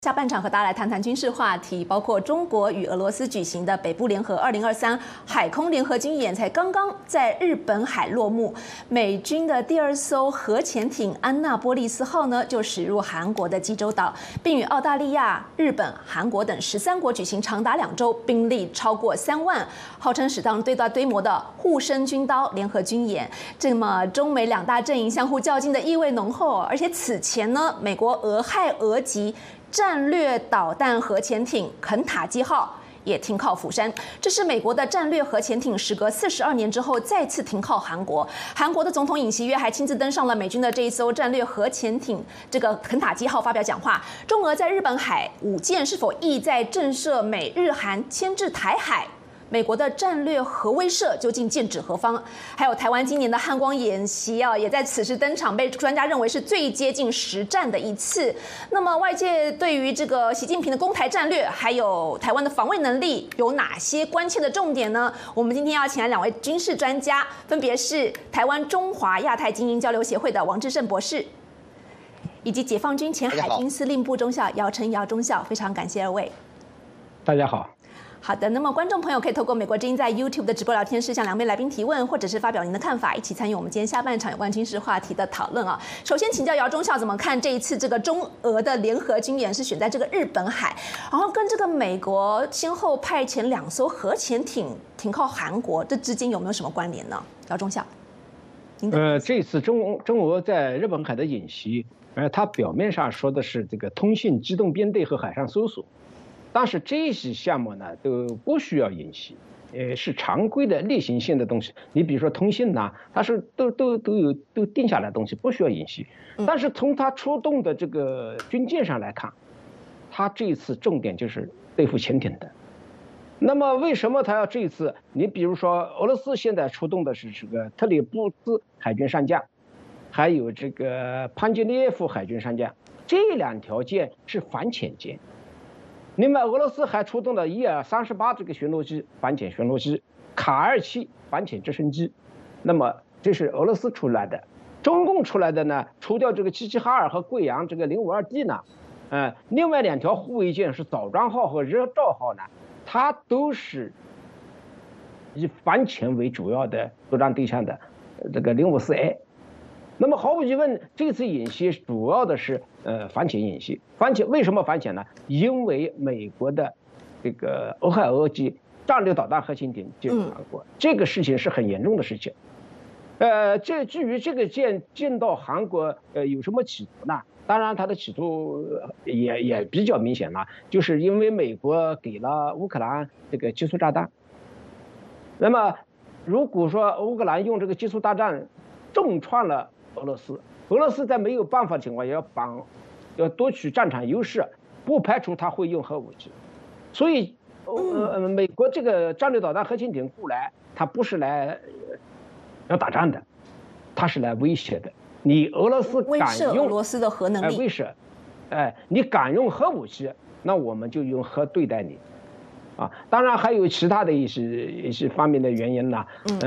下半场和大家来谈谈军事话题，包括中国与俄罗斯举行的北部联合2023海空联合军演才刚刚在日本海落幕。美军的第2艘核潜艇安娜波利斯号呢，就驶入韩国的济州岛，并与澳大利亚、日本、韩国等13国举行长达2周、兵力超过3万，号称史上最大规模的护身军刀联合军演。这么中美2大阵营相互较劲的意味浓厚，而且此前呢，美国俄亥俄级战略导弹核潜艇肯塔基号也停靠釜山，这是美国的战略核潜艇时隔42年之后再次停靠韩国。韩国的总统尹锡悦还亲自登上了美军的这一艘战略核潜艇这个肯塔基号发表讲话。中俄在日本海舞舰是否意在震慑美日韩牵制台海？美国的战略核威慑究竟剑指何方？还有台湾今年的汉光演习啊，也在此时登场，被专家认为是最接近实战的一次。那么外界对于这个习近平的攻台战略，还有台湾的防卫能力，有哪些关切的重点呢？我们今天要请来2位军事专家，分别是台湾中华亚太精英交流协会的王志胜博士，以及解放军前海军司令部中校姚晨姚中校。非常感谢2位。 大家好。 好的，那么观众朋友可以透过美国之音在 YouTube 的直播聊天室向2位来宾提问，或者是发表您的看法，一起参与我们今天下半场有关军事话题的讨论啊。首先请教姚中校怎么看这一次这个中俄的联合军演是选在这个日本海，然后跟这个美国先后派遣2艘核潜艇停靠韩国，这之间有没有什么关联呢？姚中校， 这次中俄在日本海的演习，它表面上说的是这个通信机动编队和海上搜索。但是这些项目呢都不需要演习，是常规的例行性的东西。你比如说通信呐，它是都定下来的东西，不需要演习。但是从它出动的这个军舰上来看，它这一次重点就是对付潜艇的。那么为什么它要这一次？你比如说俄罗斯现在出动的是这个特里布斯海军上将，还有这个潘基列夫海军上将，这2条舰是反潜舰。另外，俄罗斯还出动了伊尔38这个巡逻机，反潜巡逻机，卡27反潜直升机。那么这是俄罗斯出来的，中共出来的呢，除掉这个齐齐哈尔和贵阳这个052D 呢，另外2条护卫舰是枣庄号和日照号呢，它都是以反潜为主要的作战对象的这个054A。那么毫无疑问，这次演习主要的是反潜演习。反潜为什么反潜呢？因为美国的这个俄亥俄级战略导弹核潜艇进入韩国，这个事情是很严重的事情。至于这个舰进到韩国有什么企图呢？当然，它的企图也比较明显了，就是因为美国给了乌克兰这个集束炸弹。那么如果说乌克兰用这个集束炸弹重创了俄罗斯在没有办法的情况下要夺取战场优势，不排除他会用核武器。所以美国这个战略导弹核潜艇过来，他不是来要打仗的，他是来威胁的。你俄罗斯敢用俄罗斯的核能力， 威慑，你敢用核武器，那我们就用核对待你。当然还有其他的一些方面的原因呢。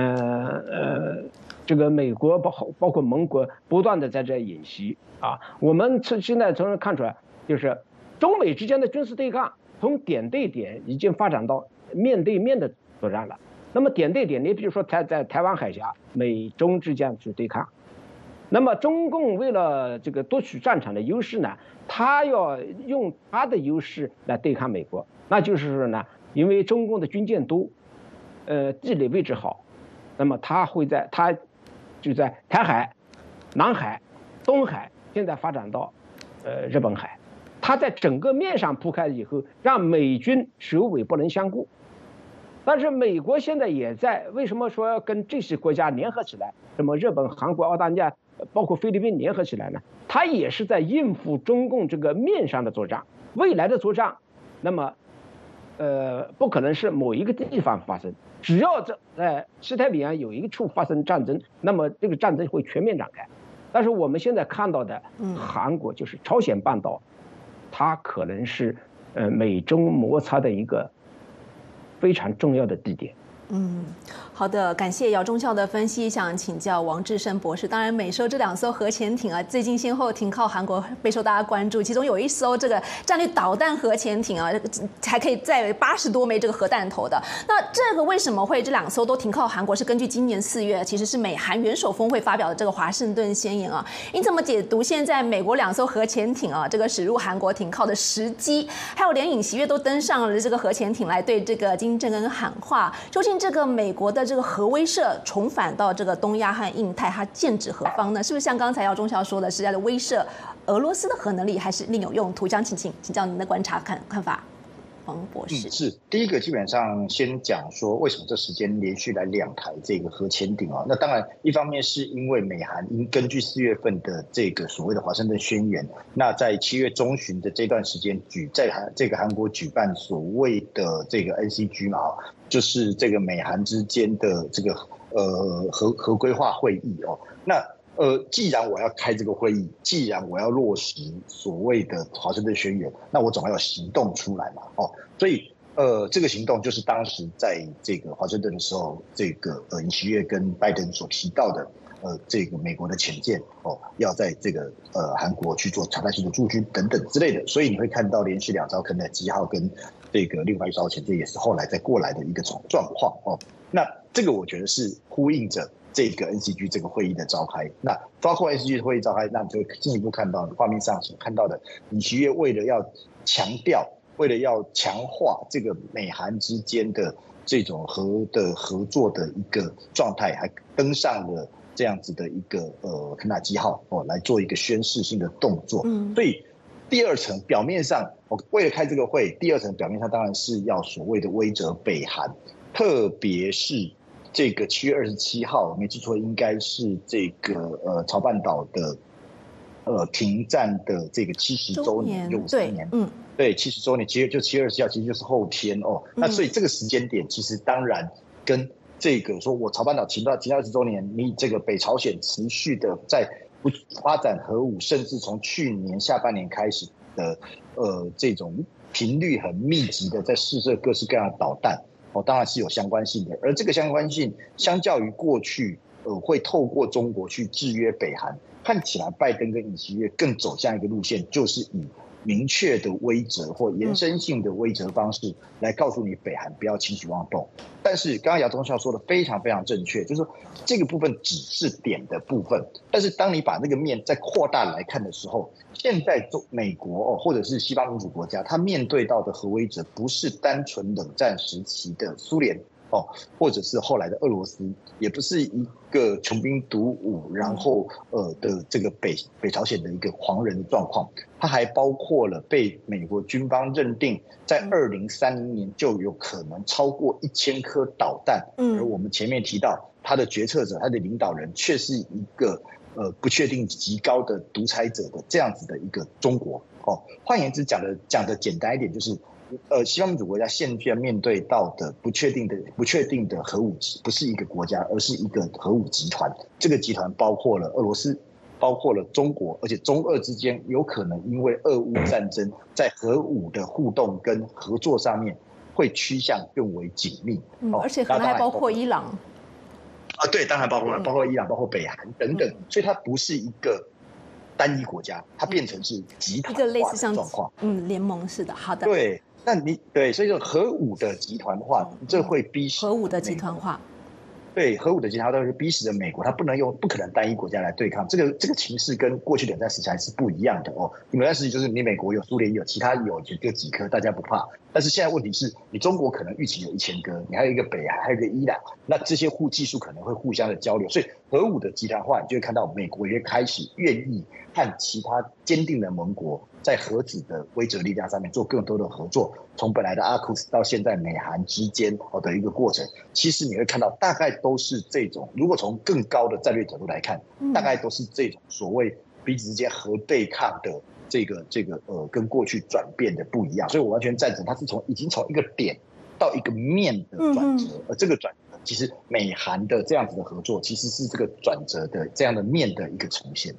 这个美国包括盟国不断的在这演习啊，我们现在从看出来，就是中美之间的军事对抗从点对点已经发展到面对面的作战了。那么点对点，你比如说在台湾海峡，美中之间去对抗。那么中共为了这个夺取战场的优势呢，他要用他的优势来对抗美国。那就是说呢，因为中共的军舰多，地理位置好，那么他就在台海、南海、东海，现在发展到日本海，它在整个面上铺开以后，让美军首尾不能相顾。但是美国现在也在，为什么说要跟这些国家联合起来？什么日本、韩国、澳大利亚，包括菲律宾联合起来呢？它也是在应付中共这个面上的作战。未来的作战，那么不可能是某一个地方发生，只要在西太平洋有一处发生战争，那么这个战争会全面展开。但是我们现在看到的韩国就是朝鲜半岛，它可能是美中摩擦的一个非常重要的地点。 好的，感谢姚忠孝的分析，想请教王志胜博士。当然，美洲这2艘核潜艇啊，最近先后停靠韩国，备受大家关注。其中有一艘这个战略导弹核潜艇啊，还可以载80多枚这个核弹头的。那这个为什么会这2艘都停靠韩国？是根据今年4月，其实是美韩元首峰会发表的这个华盛顿宣言啊。你怎么解读现在美国2艘核潜艇啊，这个驶入韩国停靠的时机？还有连尹锡悦都登上了这个核潜艇来对这个金正恩喊话，究竟这个美国的这个核威慑重返到这个东亚和印太，它剑指何方呢？是不是像刚才姚忠孝说的，是在威慑俄罗斯的核能力，还是另有用途？想请教您的观察看法，王博士。 是第一个，基本上先讲说为什么这时间连续来2台这个核潜艇啊？那当然，一方面是因为美韩根据4月份的这个所谓的华盛顿宣言，那在7月中旬的这段时间在这个韩国举办所谓的这个 NCG 嘛，就是这个美韩之间的这个核规划会议哦。那既然我要开这个会议，既然我要落实所谓的华盛顿宣言，那我总要有行动出来嘛，哦，所以这个行动就是当时在这个华盛顿的时候，这个尹锡悦跟拜登所提到的，这个美国的潜舰哦，要在这个韩国去做常态性的驻军等等之类的，所以你会看到连续2艘肯塔基号跟这个另外1艘潜舰也是后来再过来的一个状况哦。那这个我觉得是呼应着这个 NCG 这个会议的召开，那包括 NCG 会议召开，那你就会进一步看到画面上所看到的，尹锡悦为了要强调，为了要强化这个美韩之间的这种合作的一个状态，还登上了这样子的一个肯塔基号哦，来做一个宣示性的动作。所以第2层表面上，为了开这个会，第2层表面上当然是要所谓的威慑北韩，特别是这个7月27号，我没记错，应该是这个朝半岛的停战的这个70周年，63年，对，70周年，7月27号，其实就是后天哦。那所以这个时间点，其实当然跟这个说我朝半岛停到20周年，你这个北朝鲜持续的在不发展核武，甚至从去年下半年开始的这种频率很密集的在试射各式各样的导弹。当然是有相关性的，而这个相关性相较于过去，会透过中国去制约北韩，看起来拜登跟尹锡悦更走向一个路线，就是以明确的威慑或延伸性的威慑方式来告诉你北韩不要轻举妄动。但是刚刚姚忠孝说的非常非常正确，就是说这个部分只是点的部分，但是当你把那个面再扩大来看的时候，现在美国或者是西方民主国家，它面对到的核威慑不是单纯冷战时期的苏联或者是后来的俄罗斯，也不是一个穷兵黩武，然后的这个北朝鲜的一个狂人的状况，它还包括了被美国军方认定在2030年就有可能超过1000颗导弹，而我们前面提到他的决策者，他的领导人却是一个不确定极高的独裁者的这样子的一个中国换言之，讲的简单一点，就是西方民主国家现在面对到的不确定的核武不是一个国家，而是一个核武集团。这个集团包括了俄罗斯，包括了中国，而且中俄之间有可能因为俄乌战争，在核武的互动跟合作上面会趋向更为紧密。 而且可能还包括伊朗。 对，当然包括伊朗，包括北韩等等，所以它不是一个单一国家，它变成是集团化的状况。 联盟式的。好的。 对。所以说核武的集团化，这会逼使核武的集团化。 对，核武的集团化都是逼使着美国，它不可能单一国家来对抗。这个情势跟过去冷战时期还是不一样的哦。冷战时期就是你美国有，苏联有，其他有就几颗，大家不怕。但是现在问题是你中国可能预期有1000颗，你还有一个北韩，还有一个伊朗，那这些技术可能会互相的交流，所以核武的集团化，你就会看到美国也开始愿意和其他坚定的盟国在核子的威慑力量上面做更多的合作。从本来的AUKUS到现在美韩之间的一个过程，其实你会看到大概都是这种，如果从更高的战略角度来看，大概都是这种所谓彼此之间核对抗的这个跟过去转变的不一样。所以我完全赞成，它是已经从一个点到一个面的转折，而这个转折其实美韩的这样子的合作，其实是这个转折的这样的面的一个呈现。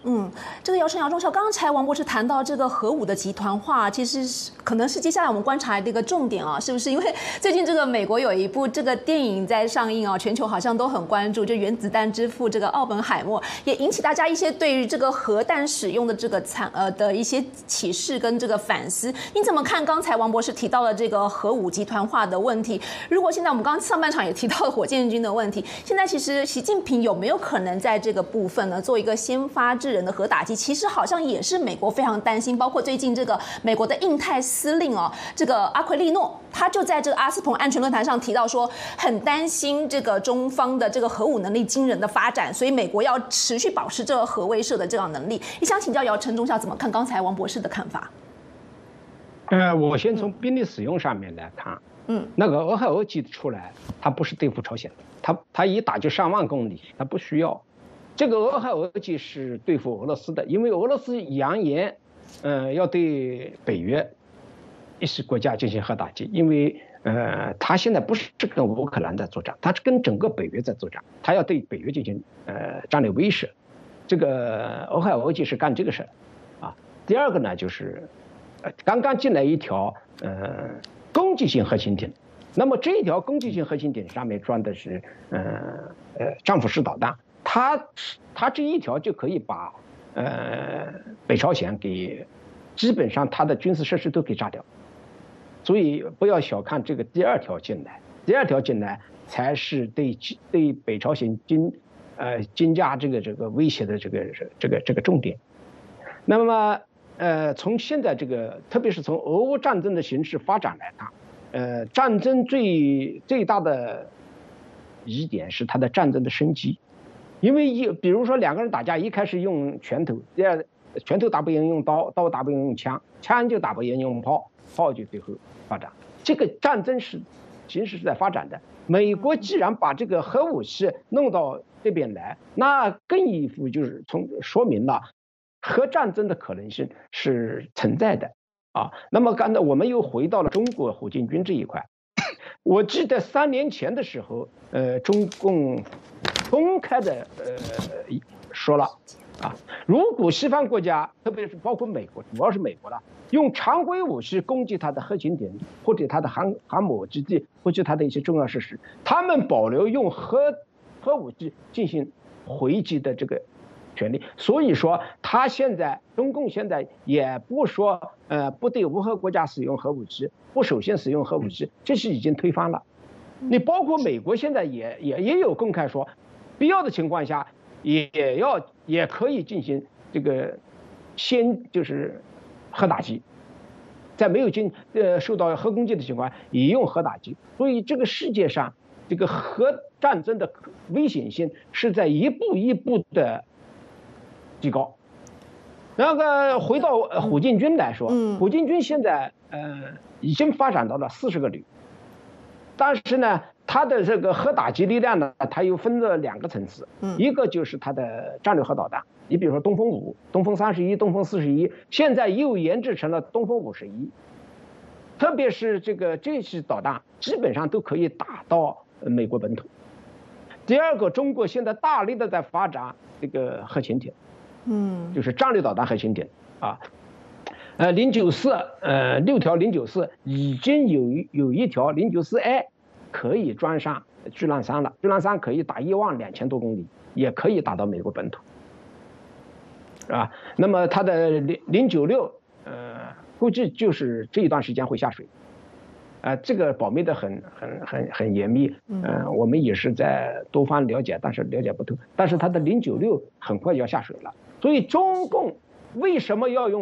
这个姚中校，刚才王博士谈到这个核武的集团化，其实可能是接下来我们观察的一个重点啊，是不是？因为最近这个美国有一部这个电影在上映啊，全球好像都很关注，就原子弹之父这个奥本海默，也引起大家一些对于这个核弹使用的这个的一些启示跟这个反思。你怎么看刚才王博士提到的这个核武集团化的问题？如果现在我们刚刚上半场也提到了火箭军的问题，现在其实习近平有没有可能在这个部分呢做一个先发制人的核打击？其实好像也是美国非常担心，包括最近这个美国的印太司令这个阿奎利诺，他就在这个阿斯彭安全论坛上提到说，很担心这个中方的这个核武能力惊人的发展，所以美国要持续保持这个核威慑的这样能力。也想请教姚晨中校怎么看刚才王博士的看法？ 我先从兵力使用上面来看，那个俄亥俄级出来，它不是对付朝鲜的，它一打就上万公里，它不需要。这个俄亥俄级是对付俄罗斯的，因为俄罗斯扬言，要对北约一些国家进行核打击，因为他现在不是跟乌克兰在作战，他是跟整个北约在作战，他要对北约进行战略威慑。这个俄亥俄级是干这个事啊。第二个呢，就是刚刚进来一条攻击性核潜艇，那么这一条攻击性核潜艇上面装的是战斧式导弹。它这一条就可以把北朝鲜给基本上它的军事设施都给炸掉，所以不要小看这个第二条进来才是对北朝鲜增加这个威胁的这个重点。那么从现在这个特别是从俄乌战争的形势发展来看，战争最大的疑点是它的战争的升级。因为比如说两个人打架，一开始用拳头，第二拳头打不赢用刀，刀打不赢用枪，枪就打不赢用炮，炮就最后发展。这个战争形势是在发展的。美国既然把这个核武器弄到这边来，那更一步就是说明了核战争的可能性是存在的啊。那么刚才我们又回到了中国火箭军这一块，我记得3年前的时候，中共公开的说了啊，如果西方国家，特别是包括美国，主要是美国了，用常规武器攻击它的核潜艇或者它的航母基地或者它的一些重要设施，他们保留用核武器进行回击的这个权利。所以说，中共现在也不说不对无核国家使用核武器，不首先使用核武器，这是已经推翻了。你包括美国现在也有公开说，必要的情况下也可以进行这个就是核打击，在没有受到核攻击的情况下也用核打击。所以这个世界上这个核战争的危险性是在一步一步的提高。那个回到火箭军来说，火箭军现在已经发展到了40个旅，但是呢，它的这个核打击力量呢，它又分了2个层次，一个就是它的战略核导弹，你比如说东风5、东风31、东风41，现在又研制成了东风51，特别是这些导弹基本上都可以打到美国本土。第二个，中国现在大力的在发展这个核潜艇，就是战略导弹核潜艇啊。6条094已经有一条094A 可以装上巨浪3了，巨浪3可以打12000多公里，也可以打到美国本土，是吧？那么它的096估计就是这一段时间会下水，这个保密的很严密，我们也是在多方了解，但是了解不透。但是它的096很快要下水了，所以中共为什么要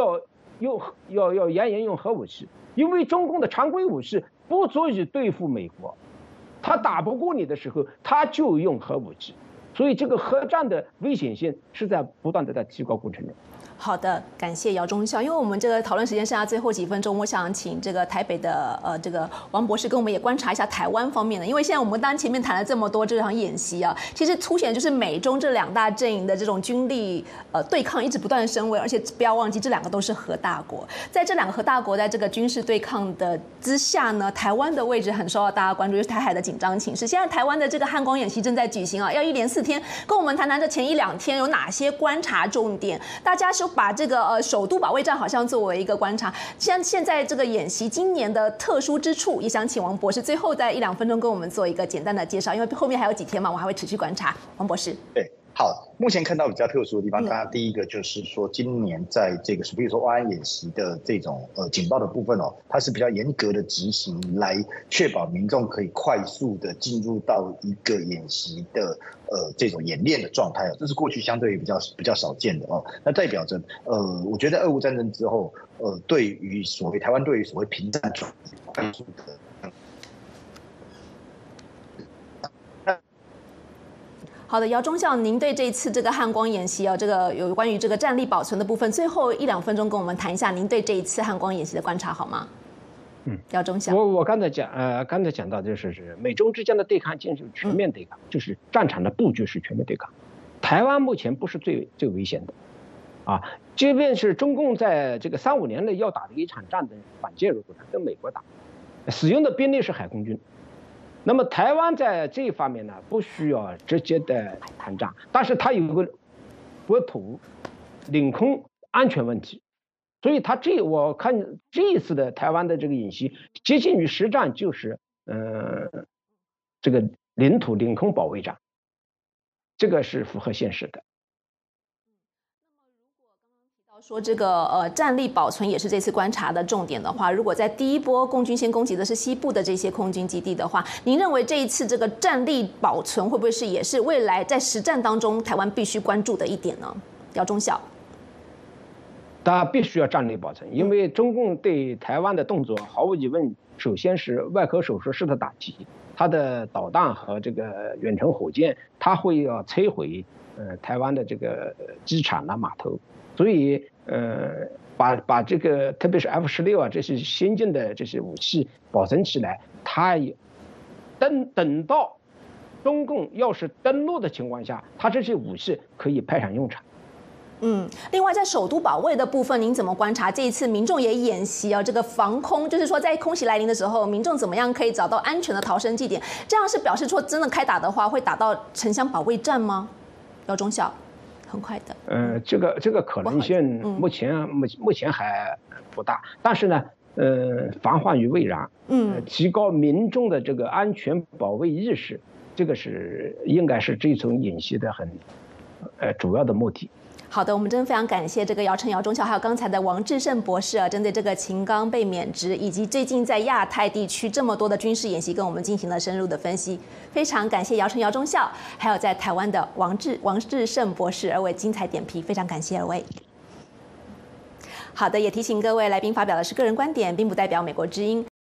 严用核武器？因为中共的常规武器不足以对付美国，他打不过你的时候，他就用核武器，所以这个核战的危险性是在不断的在提高过程中。 好的，感谢姚中校。因为我们这个讨论时间剩下最后几分钟，我想请这个台北的这个王博士跟我们也观察一下台湾方面的。因为现在我们当然前面谈了这么多这场演习啊，其实凸显就是美中这2大阵营的这种军力对抗一直不断升温，而且不要忘记这2个都是核大国。在这2个核大国在这个军事对抗的之下呢，台湾的位置很受到大家关注，就是台海的紧张情势。现在台湾的这个汉光演习正在举行啊，要一连4 天，跟我们谈谈这前1-2天有哪些观察重点。大家是把这个首都保卫战好像作为一个观察，现在这个演习今年的特殊之处，也想请王博士最后在1-2分钟跟我们做一个简单的介绍，因为后面还有几天嘛，我还会持续观察。王博士， 对。好，目前看到比较特殊的地方，当然第一个就是说，今年在这个比如说万安演习的这种警报的部分它是比较严格的执行，来确保民众可以快速的进入到一个演习的这种演练的状态这是过去相对比较少见的那代表着我觉得俄乌战争之后对于台湾对于所谓平战快速的。 好的，姚忠孝，您对这一次这个汉光演习这个有关于这个战力保存的部分，最后1-2分钟跟我们谈一下您对这一次汉光演习的观察好吗？姚忠孝， 我刚才讲到就是美中之间的对抗进入全面对抗，就是战场的布局是全面对抗。台湾目前不是最危险的，即便是中共在这个3-5年内要打的一场战的反介入战，跟美国打，使用的兵力是海空军。那么台湾在这一方面呢，不需要直接的谈战，但是它有个国土、领空安全问题，所以我看这一次的台湾的这个演习接近于实战，就是这个领土领空保卫战，这个是符合现实的。 说这个战力保存也是这次观察的重点的话，如果在第一波共军先攻击的是西部的这些空军基地的话，您认为这一次这个战力保存会不会也是未来在实战当中台湾必须关注的一点呢？姚忠孝， 它必须要战力保存，因为中共对台湾的动作毫无疑问，首先是外科手术式的打击，它的导弹和这个远程火箭，它会要摧毁台湾的这个机场码头。所以把这个特别是 F-16这些先进的这些武器保存起来，它等到中共要是登陆的情况下，它这些武器可以派上用场。 另外在首都保卫的部分，您怎么观察这一次民众也演习这个防空，就是说在空袭来临的时候，民众怎么样可以找到安全的逃生地点？这样是表示说真的开打的话，会打到城乡保卫战吗？姚忠孝。很快的， 这个可能性目前还不大，但是呢，防患于未然，提高民众的这个安全保卫意识，这个应该是这种演习的很主要的目的。 好的，我们真的非常感谢这个姚忠孝，还有刚才的王志胜博士针对这个秦刚被免职，以及最近在亚太地区这么多的军事演习，跟我们进行了深入的分析。非常感谢姚忠孝，还有在台湾的王志胜博士2位精彩点评，非常感谢2位。好的，也提醒各位来宾发表的是个人观点，并不代表美国之音。